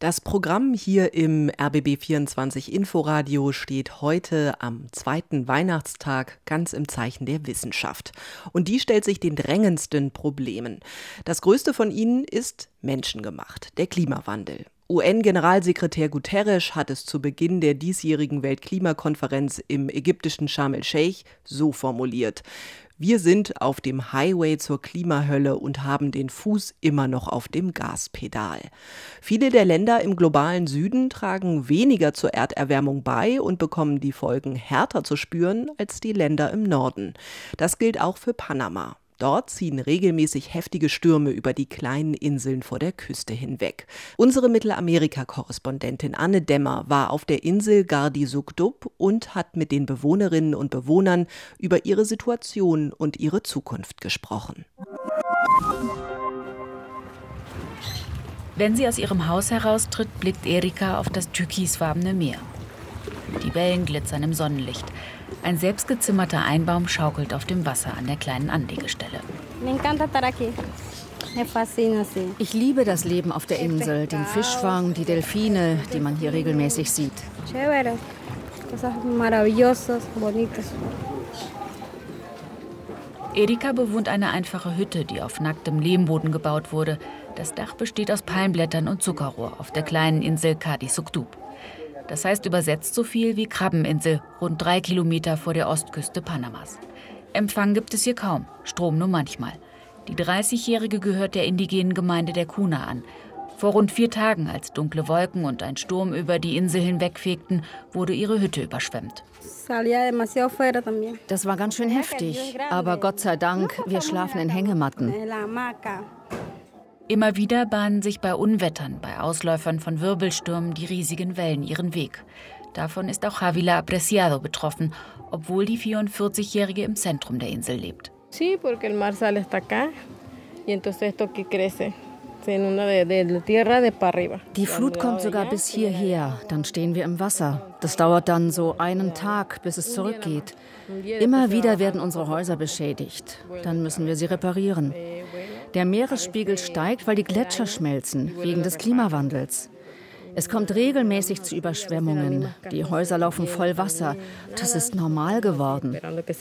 Das Programm hier im RBB24 Inforadio steht heute am zweiten Weihnachtstag ganz im Zeichen der Wissenschaft. Und die stellt sich den drängendsten Problemen. Das größte von ihnen ist menschengemacht, der Klimawandel. UN-Generalsekretär Guterres hat es zu Beginn der diesjährigen Weltklimakonferenz im ägyptischen Sharm el-Sheikh so formuliert: Wir sind auf dem Highway zur Klimahölle und haben den Fuß immer noch auf dem Gaspedal. Viele der Länder im globalen Süden tragen weniger zur Erderwärmung bei und bekommen die Folgen härter zu spüren als die Länder im Norden. Das gilt auch für Panama. Dort ziehen regelmäßig heftige Stürme über die kleinen Inseln vor der Küste hinweg. Unsere Mittelamerika-Korrespondentin Anne Dämmer war auf der Insel Gardi Sugdub und hat mit den Bewohnerinnen und Bewohnern über ihre Situation und ihre Zukunft gesprochen. Wenn sie aus ihrem Haus heraustritt, blickt Erika auf das türkisfarbene Meer. Die Wellen glitzern im Sonnenlicht. Ein selbstgezimmerter Einbaum schaukelt auf dem Wasser an der kleinen Anlegestelle. Ich liebe das Leben auf der Insel, den Fischfang, die Delfine, die man hier regelmäßig sieht. Erika bewohnt eine einfache Hütte, die auf nacktem Lehmboden gebaut wurde. Das Dach besteht aus Palmblättern und Zuckerrohr auf der kleinen Insel Gardi Sugdub. Das heißt übersetzt so viel wie Krabbeninsel, rund 3 Kilometer vor der Ostküste Panamas. Empfang gibt es hier kaum, Strom nur manchmal. Die 30-Jährige gehört der indigenen Gemeinde der Kuna an. Vor rund 4 Tagen, als dunkle Wolken und ein Sturm über die Insel hinwegfegten, wurde ihre Hütte überschwemmt. Das war ganz schön heftig, aber Gott sei Dank, wir schlafen in Hängematten. Immer wieder bahnen sich bei Unwettern, bei Ausläufern von Wirbelstürmen die riesigen Wellen ihren Weg. Davon ist auch Javila Apreciado betroffen, obwohl die 44-Jährige im Zentrum der Insel lebt. Die Flut kommt sogar bis hierher, dann stehen wir im Wasser. Das dauert dann so einen Tag, bis es zurückgeht. Immer wieder werden unsere Häuser beschädigt. Dann müssen wir sie reparieren. Der Meeresspiegel steigt, weil die Gletscher schmelzen, wegen des Klimawandels. Es kommt regelmäßig zu Überschwemmungen. Die Häuser laufen voll Wasser. Das ist normal geworden.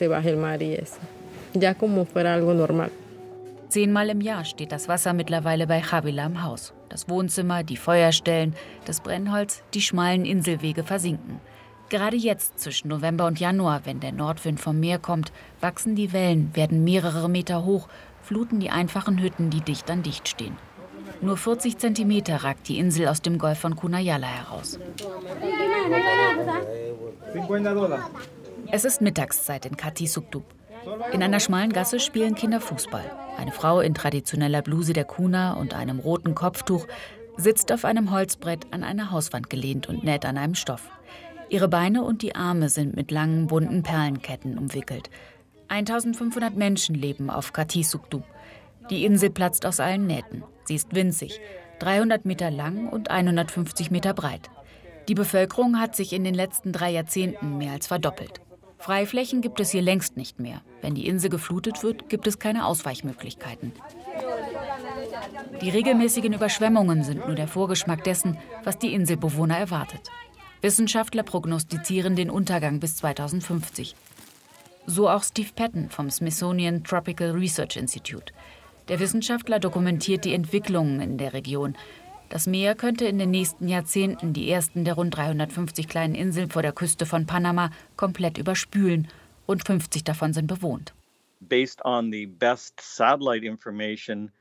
10-mal im Jahr steht das Wasser mittlerweile bei Javila im Haus. Das Wohnzimmer, die Feuerstellen, das Brennholz, die schmalen Inselwege versinken. Gerade jetzt, zwischen November und Januar, wenn der Nordwind vom Meer kommt, wachsen die Wellen, werden mehrere Meter hoch, fluten die einfachen Hütten, die dicht an dicht stehen. Nur 40 Zentimeter ragt die Insel aus dem Golf von Cunayala heraus. Es ist Mittagszeit in Gardi Sugdub. In einer schmalen Gasse spielen Kinder Fußball. Eine Frau in traditioneller Bluse der Kuna und einem roten Kopftuch sitzt auf einem Holzbrett an einer Hauswand gelehnt und näht an einem Stoff. Ihre Beine und die Arme sind mit langen, bunten Perlenketten umwickelt. 1500 Menschen leben auf Gardi Sugdub. Die Insel platzt aus allen Nähten. Sie ist winzig, 300 Meter lang und 150 Meter breit. Die Bevölkerung hat sich in den letzten 3 Jahrzehnten mehr als verdoppelt. Freiflächen gibt es hier längst nicht mehr. Wenn die Insel geflutet wird, gibt es keine Ausweichmöglichkeiten. Die regelmäßigen Überschwemmungen sind nur der Vorgeschmack dessen, was die Inselbewohner erwartet. Wissenschaftler prognostizieren den Untergang bis 2050. So auch Steve Patton vom Smithsonian Tropical Research Institute. Der Wissenschaftler dokumentiert die Entwicklungen in der Region. Das Meer könnte in den nächsten Jahrzehnten die ersten der rund 350 kleinen Inseln vor der Küste von Panama komplett überspülen. Rund 50 davon sind bewohnt. Based on the best satellite information,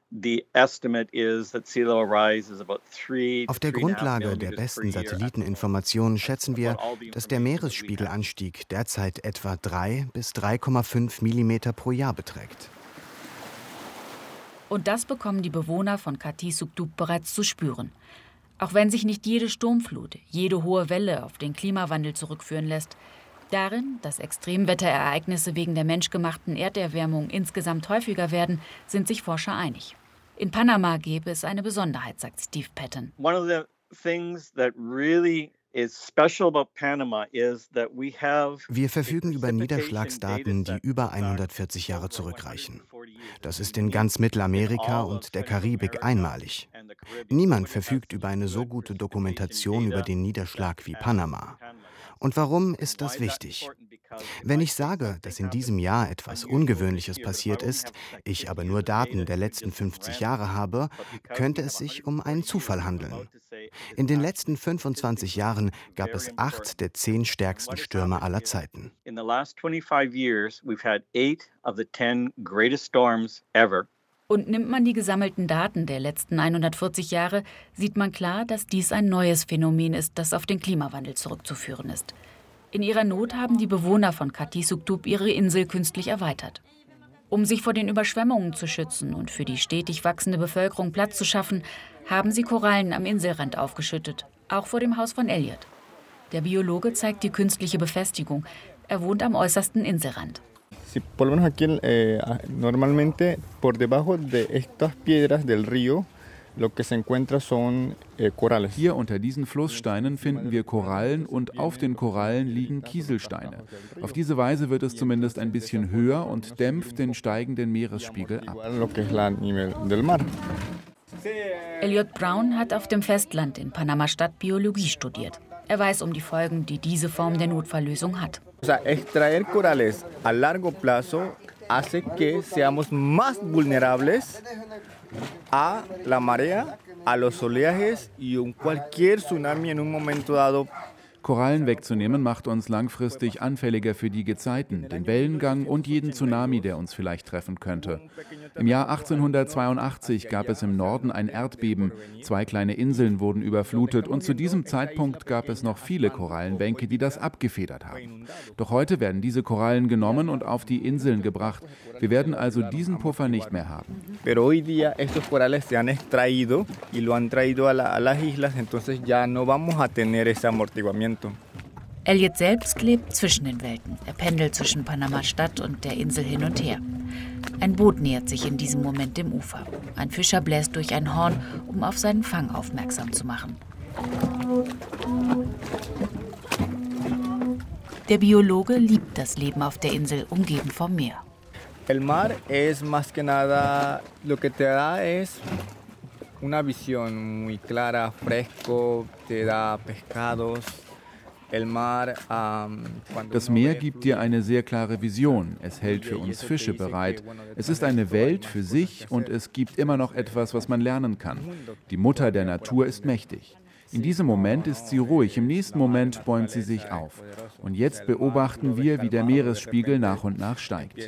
Auf der Grundlage der besten Satelliteninformationen schätzen wir, dass der Meeresspiegelanstieg derzeit etwa 3 bis 3,5 Millimeter pro Jahr beträgt. Und das bekommen die Bewohner von Gardi Sugdub bereits zu spüren. Auch wenn sich nicht jede Sturmflut, jede hohe Welle auf den Klimawandel zurückführen lässt, darin, dass Extremwetterereignisse wegen der menschgemachten Erderwärmung insgesamt häufiger werden, sind sich Forscher einig. In Panama gäbe es eine Besonderheit, sagt Steve Patton. One of the things that really is special about Panama is that we have Wir verfügen über Niederschlagsdaten, die über 140 Jahre zurückreichen. Das ist in ganz Mittelamerika und der Karibik einmalig. Niemand verfügt über eine so gute Dokumentation über den Niederschlag wie Panama. Und warum ist das wichtig? Wenn ich sage, dass in diesem Jahr etwas Ungewöhnliches passiert ist, ich aber nur Daten der letzten 50 Jahre habe, könnte es sich um einen Zufall handeln. In den letzten 25 Jahren gab es 8 der 10 stärksten Stürme aller Zeiten. In the last 25 years, we've had 8 of the 10 greatest storms ever. Und nimmt man die gesammelten Daten der letzten 140 Jahre, sieht man klar, dass dies ein neues Phänomen ist, das auf den Klimawandel zurückzuführen ist. In ihrer Not haben die Bewohner von Kati Sugtub ihre Insel künstlich erweitert. Um sich vor den Überschwemmungen zu schützen und für die stetig wachsende Bevölkerung Platz zu schaffen, haben sie Korallen am Inselrand aufgeschüttet, auch vor dem Haus von Elliot. Der Biologe zeigt die künstliche Befestigung. Er wohnt am äußersten Inselrand. Por lo menos aquí normalmente por debajo de estas piedras del río lo que se encuentra son corales. Hier unter diesen Flusssteinen finden wir Korallen und auf den Korallen liegen Kieselsteine. Auf diese Weise wird es zumindest ein bisschen höher und dämpft den steigenden Meeresspiegel ab. Elliot Brown hat auf dem Festland in Panama-Stadt Biologie studiert. Er weiß um die Folgen, die diese Form der Notfalllösung hat. Extraer corales a largo plazo hace que seamos más vulnerables a la marea, a los oleajes y cualquier tsunami en un momento dado. Korallen wegzunehmen macht uns langfristig anfälliger für die Gezeiten, den Wellengang und jeden Tsunami, der uns vielleicht treffen könnte. Im Jahr 1882 gab es im Norden ein Erdbeben, 2 kleine Inseln wurden überflutet und zu diesem Zeitpunkt gab es noch viele Korallenbänke, die das abgefedert haben. Doch heute werden diese Korallen genommen und auf die Inseln gebracht. Wir werden also diesen Puffer nicht mehr haben. Pero hoy día estos corales se han extraído y lo han traído a las islas, entonces ya no vamos a tener ese amortiguamiento. Elliot selbst lebt zwischen den Welten. Er pendelt zwischen Panama-Stadt und der Insel hin und her. Ein Boot nähert sich in diesem Moment dem Ufer. Ein Fischer bläst durch ein Horn, um auf seinen Fang aufmerksam zu machen. Der Biologe liebt das Leben auf der Insel, umgeben vom Meer. El mar es más que nada lo que te da es una visión muy clara, fresco, te da pescados. Das Meer gibt dir eine sehr klare Vision. Es hält für uns Fische bereit. Es ist eine Welt für sich und es gibt immer noch etwas, was man lernen kann. Die Mutter der Natur ist mächtig. In diesem Moment ist sie ruhig, im nächsten Moment bäumt sie sich auf. Und jetzt beobachten wir, wie der Meeresspiegel nach und nach steigt.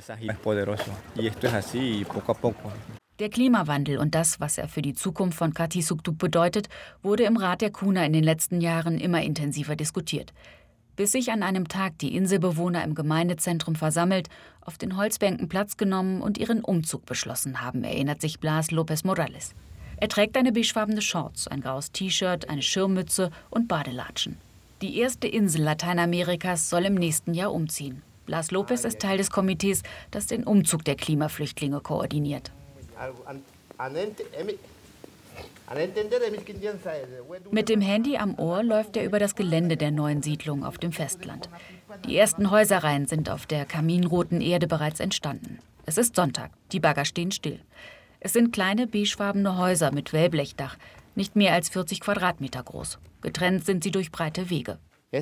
Der Klimawandel und das, was er für die Zukunft von Kati Sugtub bedeutet, wurde im Rat der Kuna in den letzten Jahren immer intensiver diskutiert. Bis sich an einem Tag die Inselbewohner im Gemeindezentrum versammelt, auf den Holzbänken Platz genommen und ihren Umzug beschlossen haben, erinnert sich Blas López Morales. Er trägt eine beigefarbene Shorts, ein graues T-Shirt, eine Schirmmütze und Badelatschen. Die erste Insel Lateinamerikas soll im nächsten Jahr umziehen. Blas López ist Teil des Komitees, das den Umzug der Klimaflüchtlinge koordiniert. Mit dem Handy am Ohr läuft er über das Gelände der neuen Siedlung auf dem Festland. Die ersten Häuserreihen sind auf der kaminroten Erde bereits entstanden. Es ist Sonntag, die Bagger stehen still. Es sind kleine beigefarbene Häuser mit Wellblechdach, nicht mehr als 40 Quadratmeter groß. Getrennt sind sie durch breite Wege.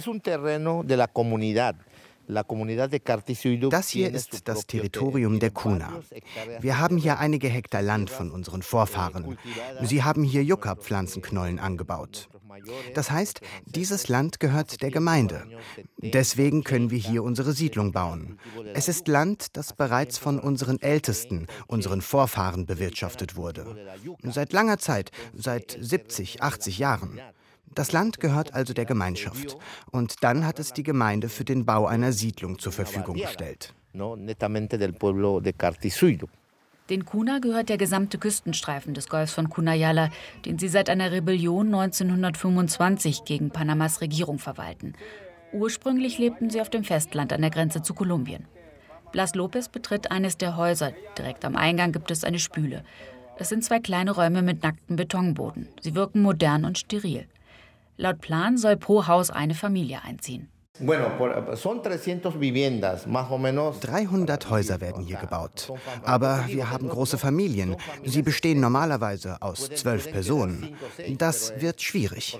Das hier ist das Territorium der Kuna. Wir haben hier einige Hektar Land von unseren Vorfahren. Sie haben hier Yucca-Pflanzenknollen angebaut. Das heißt, dieses Land gehört der Gemeinde. Deswegen können wir hier unsere Siedlung bauen. Es ist Land, das bereits von unseren Ältesten, unseren Vorfahren bewirtschaftet wurde. Seit langer Zeit, seit 70, 80 Jahren. Das Land gehört also der Gemeinschaft. Und dann hat es die Gemeinde für den Bau einer Siedlung zur Verfügung gestellt. Den Kuna gehört der gesamte Küstenstreifen des Golfs von Cunayala, den sie seit einer Rebellion 1925 gegen Panamas Regierung verwalten. Ursprünglich lebten sie auf dem Festland an der Grenze zu Kolumbien. Blas López betritt eines der Häuser. Direkt am Eingang gibt es eine Spüle. Es sind 2 kleine Räume mit nacktem Betonboden. Sie wirken modern und steril. Laut Plan soll pro Haus eine Familie einziehen. 300 Häuser werden hier gebaut. Aber wir haben große Familien. Sie bestehen normalerweise aus 12 Personen. Das wird schwierig.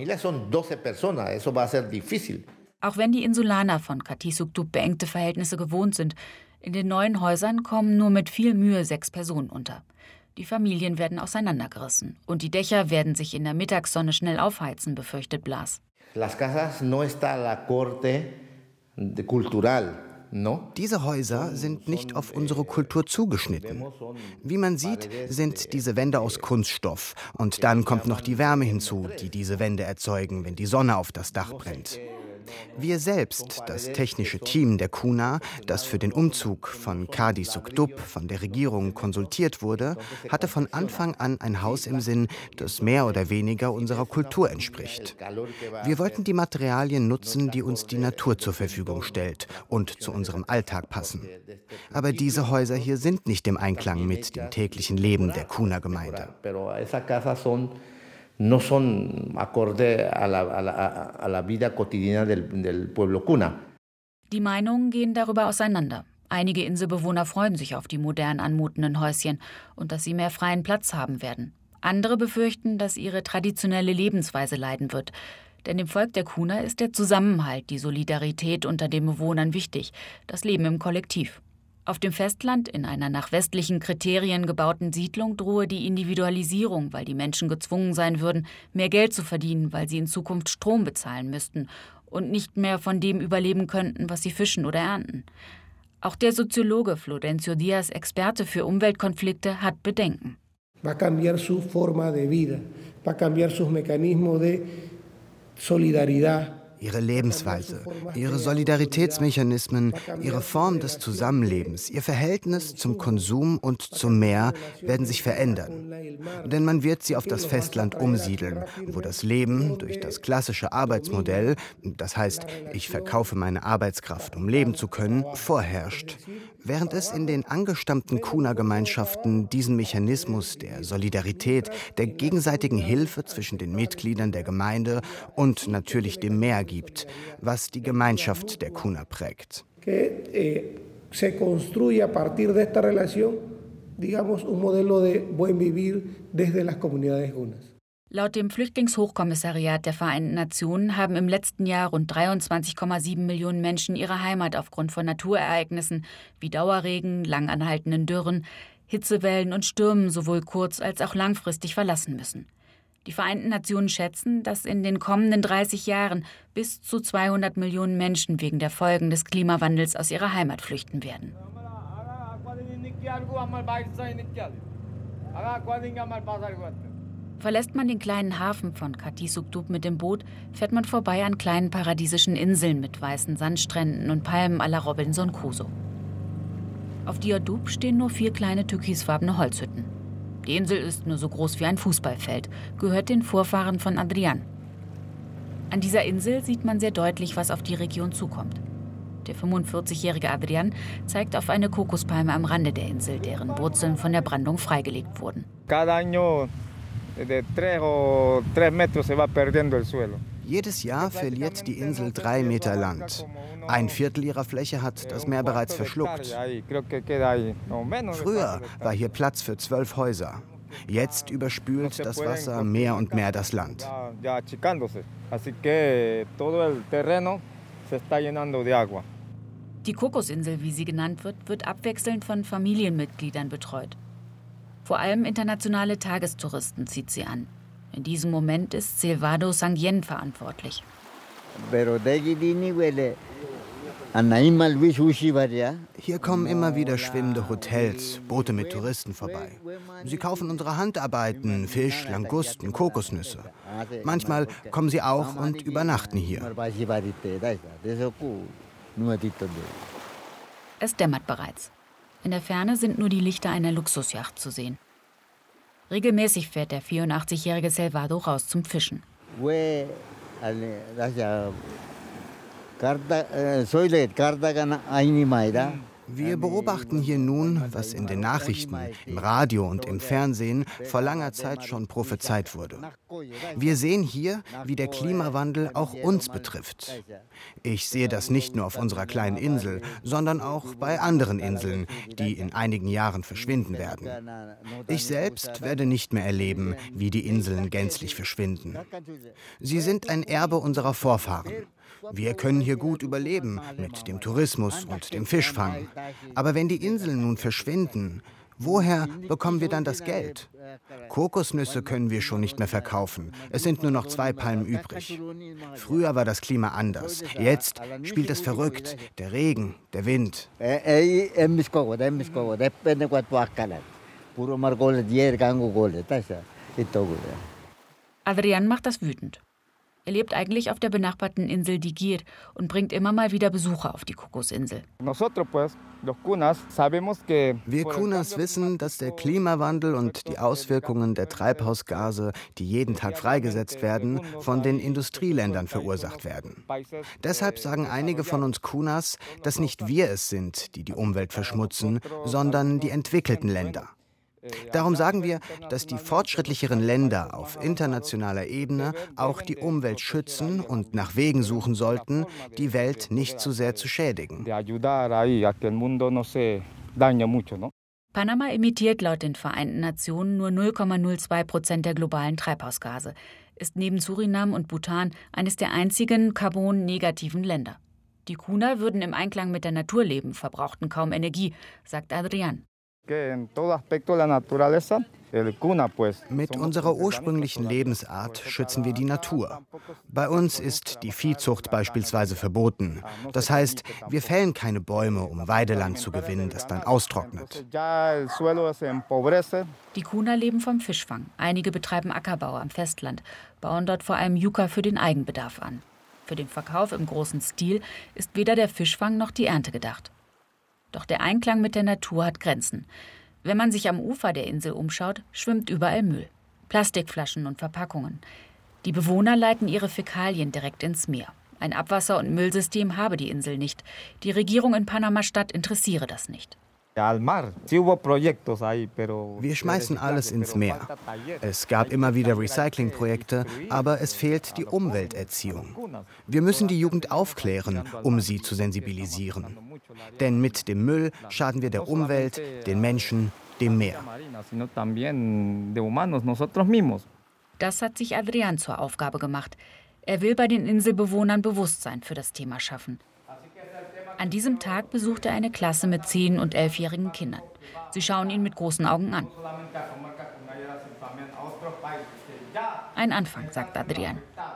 Auch wenn die Insulaner von Kati Sugdub beengte Verhältnisse gewohnt sind, in den neuen Häusern kommen nur mit viel Mühe 6 Personen unter. Die Familien werden auseinandergerissen und die Dächer werden sich in der Mittagssonne schnell aufheizen, befürchtet Blas. Diese Häuser sind nicht auf unsere Kultur zugeschnitten. Wie man sieht, sind diese Wände aus Kunststoff. Und dann kommt noch die Wärme hinzu, die diese Wände erzeugen, wenn die Sonne auf das Dach brennt. Wir selbst, das technische Team der Kuna, das für den Umzug von Kadi Sugdub von der Regierung konsultiert wurde, hatte von Anfang an ein Haus im Sinn, das mehr oder weniger unserer Kultur entspricht. Wir wollten die Materialien nutzen, die uns die Natur zur Verfügung stellt und zu unserem Alltag passen. Aber diese Häuser hier sind nicht im Einklang mit dem täglichen Leben der Kuna-Gemeinde. No son acorde a la vida cotidiana del pueblo Kuna. Die Meinungen gehen darüber auseinander. Einige Inselbewohner freuen sich auf die modern anmutenden Häuschen und dass sie mehr freien Platz haben werden. Andere befürchten, dass ihre traditionelle Lebensweise leiden wird. Denn dem Volk der Kuna ist der Zusammenhalt, die Solidarität unter den Bewohnern wichtig, das Leben im Kollektiv. Auf dem Festland, in einer nach westlichen Kriterien gebauten Siedlung, drohe die Individualisierung, weil die Menschen gezwungen sein würden, mehr Geld zu verdienen, weil sie in Zukunft Strom bezahlen müssten und nicht mehr von dem überleben könnten, was sie fischen oder ernten. Auch der Soziologe Florencio Díaz, Experte für Umweltkonflikte, hat Bedenken. Va a cambiar su forma de vida, va a cambiar sus mecanismos de solidaridad. Ihre Lebensweise, ihre Solidaritätsmechanismen, ihre Form des Zusammenlebens, ihr Verhältnis zum Konsum und zum Meer werden sich verändern. Denn man wird sie auf das Festland umsiedeln, wo das Leben durch das klassische Arbeitsmodell, das heißt, ich verkaufe meine Arbeitskraft, um leben zu können, vorherrscht. Während es in den angestammten Kuna-Gemeinschaften diesen Mechanismus der Solidarität, der gegenseitigen Hilfe zwischen den Mitgliedern der Gemeinde und natürlich dem Meer gibt, was die Gemeinschaft der Kuna prägt. Se construye a partir de esta relación, digamos, un modelo de buen vivir desde las comunidades Kunas. Laut dem Flüchtlingshochkommissariat der Vereinten Nationen haben im letzten Jahr rund 23,7 Millionen Menschen ihre Heimat aufgrund von Naturereignissen wie Dauerregen, langanhaltenden Dürren, Hitzewellen und Stürmen sowohl kurz- als auch langfristig verlassen müssen. Die Vereinten Nationen schätzen, dass in den kommenden 30 Jahren bis zu 200 Millionen Menschen wegen der Folgen des Klimawandels aus ihrer Heimat flüchten werden. Verlässt man den kleinen Hafen von Kati Sugdub mit dem Boot, fährt man vorbei an kleinen paradiesischen Inseln mit weißen Sandstränden und Palmen à la Robinson Crusoe. Auf Diadoub stehen nur 4 kleine türkisfarbene Holzhütten. Die Insel ist nur so groß wie ein Fußballfeld, gehört den Vorfahren von Adrian. An dieser Insel sieht man sehr deutlich, was auf die Region zukommt. Der 45-jährige Adrian zeigt auf eine Kokospalme am Rande der Insel, deren Wurzeln von der Brandung freigelegt wurden. Jedes Jahr verliert die Insel 3 Meter Land. 1/4 ihrer Fläche hat das Meer bereits verschluckt. Früher war hier Platz für 12 Häuser. Jetzt überspült das Wasser mehr und mehr das Land. Die Kokosinsel, wie sie genannt wird abwechselnd von Familienmitgliedern betreut. Vor allem internationale Tagestouristen zieht sie an. In diesem Moment ist Silvado Sangyen verantwortlich. Hier kommen immer wieder schwimmende Hotels, Boote mit Touristen vorbei. Sie kaufen unsere Handarbeiten, Fisch, Langusten, Kokosnüsse. Manchmal kommen sie auch und übernachten hier. Es dämmert bereits. In der Ferne sind nur die Lichter einer Luxusjacht zu sehen. Regelmäßig fährt der 84-jährige Silvado raus zum Fischen. Wir beobachten hier nun, was in den Nachrichten, im Radio und im Fernsehen vor langer Zeit schon prophezeit wurde. Wir sehen hier, wie der Klimawandel auch uns betrifft. Ich sehe das nicht nur auf unserer kleinen Insel, sondern auch bei anderen Inseln, die in einigen Jahren verschwinden werden. Ich selbst werde nicht mehr erleben, wie die Inseln gänzlich verschwinden. Sie sind ein Erbe unserer Vorfahren. Wir können hier gut überleben mit dem Tourismus und dem Fischfang. Aber wenn die Inseln nun verschwinden, woher bekommen wir dann das Geld? Kokosnüsse können wir schon nicht mehr verkaufen. Es sind nur noch 2 Palmen übrig. Früher war das Klima anders. Jetzt spielt es verrückt. Der Regen, der Wind. Adrián macht das wütend. Er lebt eigentlich auf der benachbarten Insel Digir und bringt immer mal wieder Besucher auf die Kokosinsel. Wir Kunas wissen, dass der Klimawandel und die Auswirkungen der Treibhausgase, die jeden Tag freigesetzt werden, von den Industrieländern verursacht werden. Deshalb sagen einige von uns Kunas, dass nicht wir es sind, die die Umwelt verschmutzen, sondern die entwickelten Länder. Darum sagen wir, dass die fortschrittlicheren Länder auf internationaler Ebene auch die Umwelt schützen und nach Wegen suchen sollten, die Welt nicht zu sehr zu schädigen. Panama emittiert laut den Vereinten Nationen nur 0,02% der globalen Treibhausgase, ist neben Surinam und Bhutan eines der einzigen carbon-negativen Länder. Die Kuna würden im Einklang mit der Natur leben, verbrauchten kaum Energie, sagt Adrián. Mit unserer ursprünglichen Lebensart schützen wir die Natur. Bei uns ist die Viehzucht beispielsweise verboten. Das heißt, wir fällen keine Bäume, um Weideland zu gewinnen, das dann austrocknet. Die Kuna leben vom Fischfang. Einige betreiben Ackerbau am Festland, bauen dort vor allem Yucca für den Eigenbedarf an. Für den Verkauf im großen Stil ist weder der Fischfang noch die Ernte gedacht. Doch der Einklang mit der Natur hat Grenzen. Wenn man sich am Ufer der Insel umschaut, schwimmt überall Müll. Plastikflaschen und Verpackungen. Die Bewohner leiten ihre Fäkalien direkt ins Meer. Ein Abwasser- und Müllsystem habe die Insel nicht. Die Regierung in Panama-Stadt interessiere das nicht. Wir schmeißen alles ins Meer. Es gab immer wieder Recyclingprojekte, aber es fehlt die Umwelterziehung. Wir müssen die Jugend aufklären, um sie zu sensibilisieren. Denn mit dem Müll schaden wir der Umwelt, den Menschen, dem Meer. Das hat sich Adrián zur Aufgabe gemacht. Er will bei den Inselbewohnern Bewusstsein für das Thema schaffen. An diesem Tag besucht er eine Klasse mit 10- und 11-jährigen Kindern. Sie schauen ihn mit großen Augen an. Ein Anfang, sagt Adrián.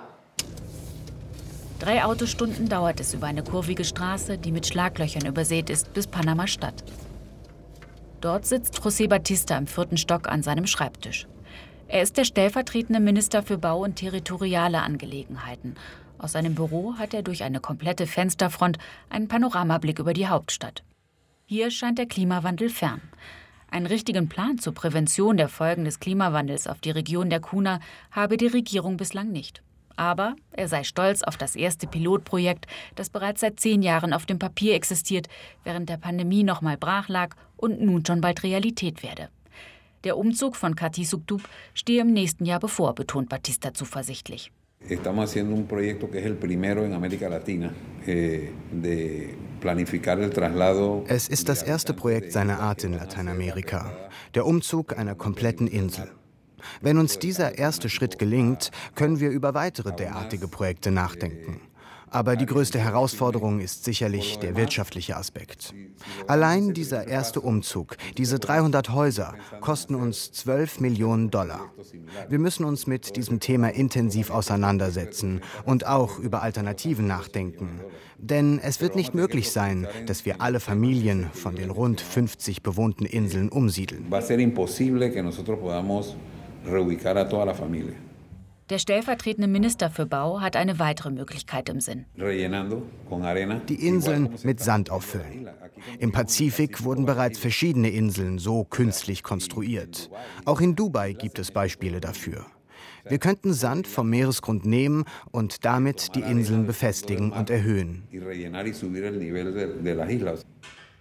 3 Autostunden dauert es über eine kurvige Straße, die mit Schlaglöchern übersät ist, bis Panama-Stadt. Dort sitzt José Batista im 4. Stock an seinem Schreibtisch. Er ist der stellvertretende Minister für Bau und territoriale Angelegenheiten. Aus seinem Büro hat er durch eine komplette Fensterfront einen Panoramablick über die Hauptstadt. Hier scheint der Klimawandel fern. Einen richtigen Plan zur Prävention der Folgen des Klimawandels auf die Region der Kuna habe die Regierung bislang nicht. Aber er sei stolz auf das erste Pilotprojekt, das bereits seit 10 Jahren auf dem Papier existiert, während der Pandemie noch mal brach lag und nun schon bald Realität werde. Der Umzug von Cati Sugtub stehe im nächsten Jahr bevor, betont Batista zuversichtlich. Estamos haciendo un proyecto que es el primero en América Latina de planificar el traslado. Es ist das erste Projekt seiner Art in Lateinamerika, der Umzug einer kompletten Insel. Wenn uns dieser erste Schritt gelingt, können wir über weitere derartige Projekte nachdenken. Aber die größte Herausforderung ist sicherlich der wirtschaftliche Aspekt. Allein dieser erste Umzug, diese 300 Häuser, kosten uns $12 Millionen. Wir müssen uns mit diesem Thema intensiv auseinandersetzen und auch über Alternativen nachdenken. Denn es wird nicht möglich sein, dass wir alle Familien von den rund 50 bewohnten Inseln umsiedeln. Va a ser imposible que nosotros podamos reubicar a toda la familia. Der stellvertretende Minister für Bau hat eine weitere Möglichkeit im Sinn. Die Inseln mit Sand auffüllen. Im Pazifik wurden bereits verschiedene Inseln so künstlich konstruiert. Auch in Dubai gibt es Beispiele dafür. Wir könnten Sand vom Meeresgrund nehmen und damit die Inseln befestigen und erhöhen.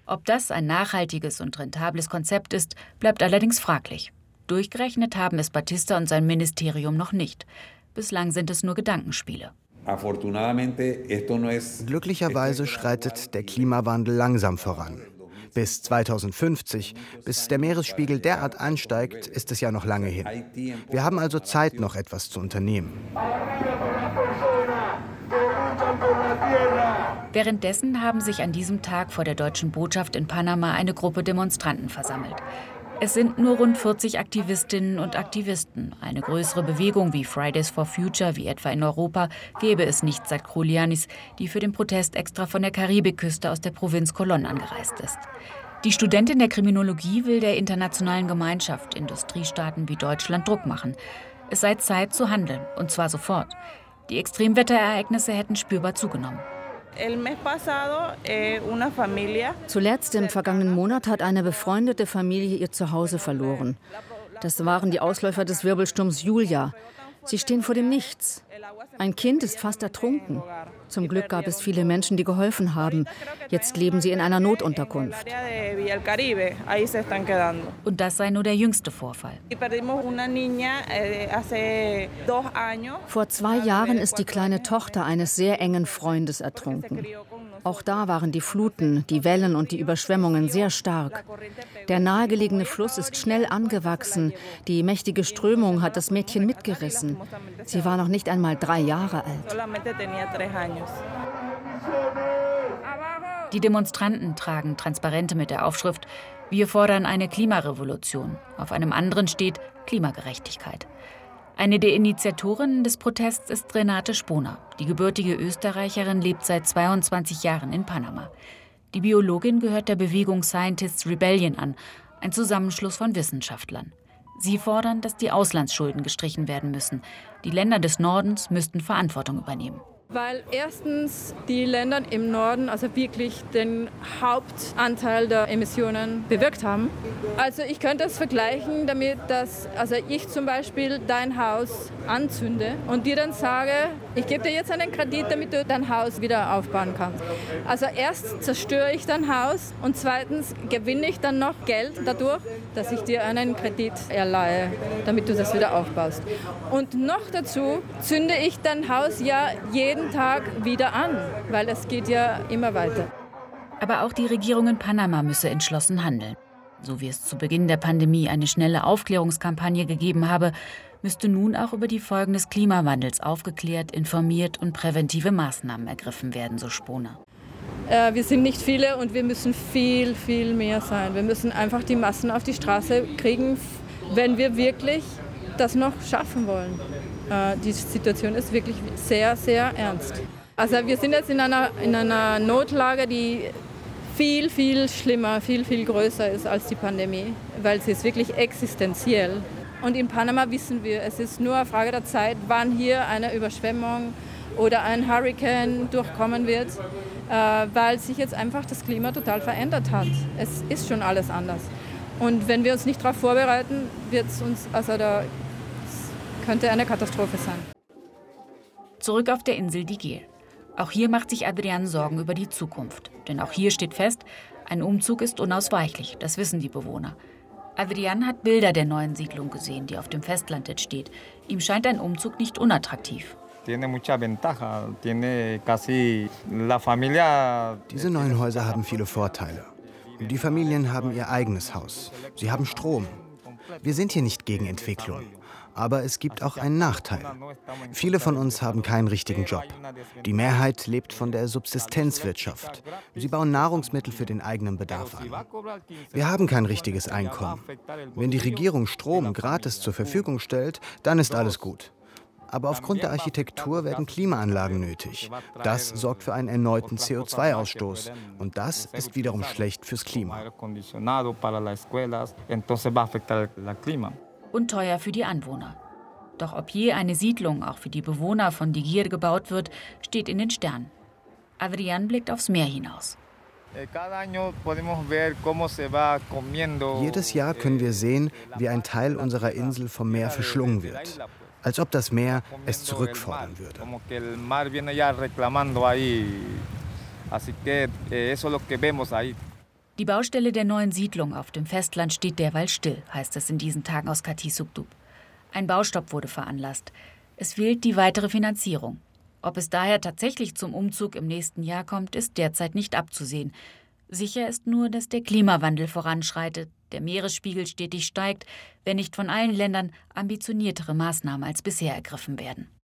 Ob das ein nachhaltiges und rentables Konzept ist, bleibt allerdings fraglich. Durchgerechnet haben es Batista und sein Ministerium noch nicht. Bislang sind es nur Gedankenspiele. Glücklicherweise schreitet der Klimawandel langsam voran. Bis 2050, bis der Meeresspiegel derart ansteigt, ist es ja noch lange hin. Wir haben also Zeit, noch etwas zu unternehmen. Währenddessen haben sich an diesem Tag vor der deutschen Botschaft in Panama eine Gruppe Demonstranten versammelt. Es sind nur rund 40 Aktivistinnen und Aktivisten. Eine größere Bewegung wie Fridays for Future, wie etwa in Europa, gäbe es nicht, sagt Julianis, die für den Protest extra von der Karibikküste aus der Provinz Colón angereist ist. Die Studentin der Kriminologie will der internationalen Gemeinschaft, Industriestaaten wie Deutschland, Druck machen. Es sei Zeit zu handeln, und zwar sofort. Die Extremwetterereignisse hätten spürbar zugenommen. Zuletzt im vergangenen Monat hat eine befreundete Familie ihr Zuhause verloren. Das waren die Ausläufer des Wirbelsturms Julia. Sie stehen vor dem Nichts. Ein Kind ist fast ertrunken. Zum Glück gab es viele Menschen, die geholfen haben. Jetzt leben sie in einer Notunterkunft. Und das sei nur der jüngste Vorfall. Vor 2 Jahren ist die kleine Tochter eines sehr engen Freundes ertrunken. Auch da waren die Fluten, die Wellen und die Überschwemmungen sehr stark. Der nahegelegene Fluss ist schnell angewachsen. Die mächtige Strömung hat das Mädchen mitgerissen. Sie war noch nicht einmal 3 Jahre alt. Die Demonstranten tragen Transparente mit der Aufschrift „Wir fordern eine Klimarevolution". Auf einem anderen steht Klimagerechtigkeit. Eine der Initiatorinnen des Protests ist Renate Sponer. Die gebürtige Österreicherin lebt seit 22 Jahren in Panama. Die Biologin gehört der Bewegung Scientists Rebellion an, ein Zusammenschluss von Wissenschaftlern. Sie fordern, dass die Auslandsschulden gestrichen werden müssen. Die Länder des Nordens müssten Verantwortung übernehmen. Weil erstens die Länder im Norden also wirklich den Hauptanteil der Emissionen bewirkt haben. Also ich könnte es vergleichen damit, dass ich zum Beispiel dein Haus anzünde und dir dann sage, ich gebe dir jetzt einen Kredit, damit du dein Haus wieder aufbauen kannst. Also erst zerstöre ich dein Haus und zweitens gewinne ich dann noch Geld dadurch, dass ich dir einen Kredit erleihe, damit du das wieder aufbaust. Und noch dazu zünde ich dein Haus ja jeden Tag wieder an, weil es geht ja immer weiter. Aber auch die Regierung in Panama müsse entschlossen handeln. So wie es zu Beginn der Pandemie eine schnelle Aufklärungskampagne gegeben habe, müsste nun auch über die Folgen des Klimawandels aufgeklärt, informiert und präventive Maßnahmen ergriffen werden, so Sponer. Wir sind nicht viele und wir müssen viel, viel mehr sein. Wir müssen einfach die Massen auf die Straße kriegen, wenn wir wirklich das noch schaffen wollen. Die Situation ist wirklich sehr, sehr ernst. Also wir sind jetzt in einer Notlage, die viel, viel schlimmer, viel, viel größer ist als die Pandemie, weil sie ist wirklich existenziell. Und in Panama wissen wir, es ist nur eine Frage der Zeit, wann hier eine Überschwemmung oder ein Hurrikan durchkommen wird, weil sich jetzt einfach das Klima total verändert hat. Es ist schon alles anders. Und wenn wir uns nicht darauf vorbereiten, wird es uns, könnte eine Katastrophe sein. Zurück auf der Insel Diguir. Auch hier macht sich Adrián Sorgen über die Zukunft. Denn auch hier steht fest, ein Umzug ist unausweichlich, das wissen die Bewohner. Adrián hat Bilder der neuen Siedlung gesehen, die auf dem Festland jetzt steht. Ihm scheint ein Umzug nicht unattraktiv. Diese neuen Häuser haben viele Vorteile. Die Familien haben ihr eigenes Haus. Sie haben Strom. Wir sind hier nicht gegen Entwicklung. Aber es gibt auch einen Nachteil. Viele von uns haben keinen richtigen Job. Die Mehrheit lebt von der Subsistenzwirtschaft. Sie bauen Nahrungsmittel für den eigenen Bedarf an. Wir haben kein richtiges Einkommen. Wenn die Regierung Strom gratis zur Verfügung stellt, dann ist alles gut. Aber aufgrund der Architektur werden Klimaanlagen nötig. Das sorgt für einen erneuten CO2-Ausstoß. Und das ist wiederum schlecht fürs Klima. Und teuer für die Anwohner. Doch ob je eine Siedlung auch für die Bewohner von Diguir gebaut wird, steht in den Sternen. Adrián blickt aufs Meer hinaus. Jedes Jahr können wir sehen, wie ein Teil unserer Insel vom Meer verschlungen wird. Als ob das Meer es zurückfordern würde. Die Baustelle der neuen Siedlung auf dem Festland steht derweil still, heißt es in diesen Tagen aus Kati Sugdub. Ein Baustopp wurde veranlasst. Es fehlt die weitere Finanzierung. Ob es daher tatsächlich zum Umzug im nächsten Jahr kommt, ist derzeit nicht abzusehen. Sicher ist nur, dass der Klimawandel voranschreitet, der Meeresspiegel stetig steigt, wenn nicht von allen Ländern ambitioniertere Maßnahmen als bisher ergriffen werden.